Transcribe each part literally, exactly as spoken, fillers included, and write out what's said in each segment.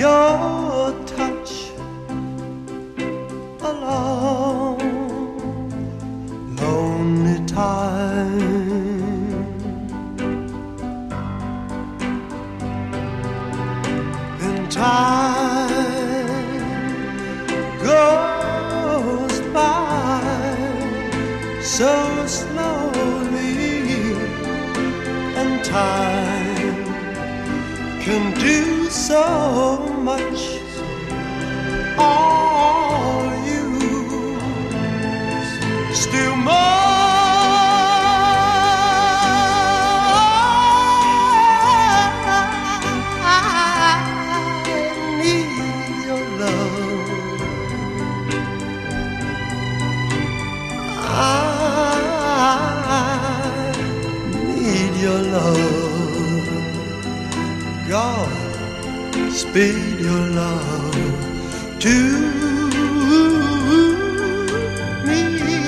your touch a long, lonely time. Then time goes by so slowly, and time can do so much. All you still more. I need your love. I need your love. God, speed your love to me.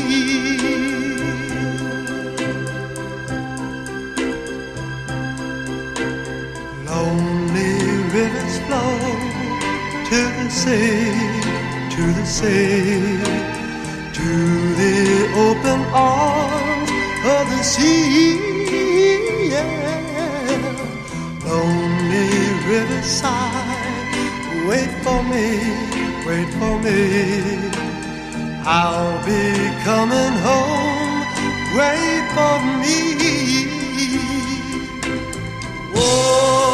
Lonely rivers flow to the sea, to the sea, to the open arms of the sea. Yeah. Lonely riverside, wait for me, wait for me. I'll be coming home, wait for me. Whoa.